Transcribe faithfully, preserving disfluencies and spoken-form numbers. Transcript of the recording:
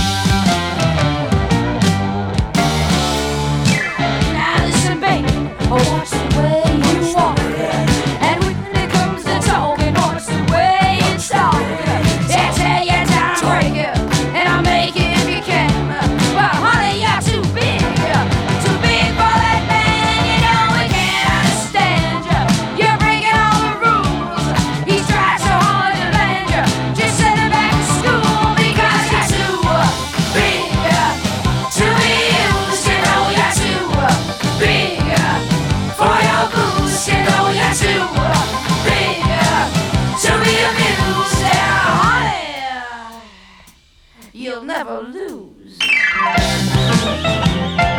Now listen, baby, watch the way you walk, and when it comes to talking, watch the way you talk. Yeah, tell you time break it, and I'll make it if you can. But honey, you're too big, too big for that man. You know we can't understand you. You're breaking all the rules. He's tried so hard to land you. Just send him back to school because you're too big to be used. You know you're too big for your goose. You know you're too big to be amused. Yeah, honey, you'll never lose.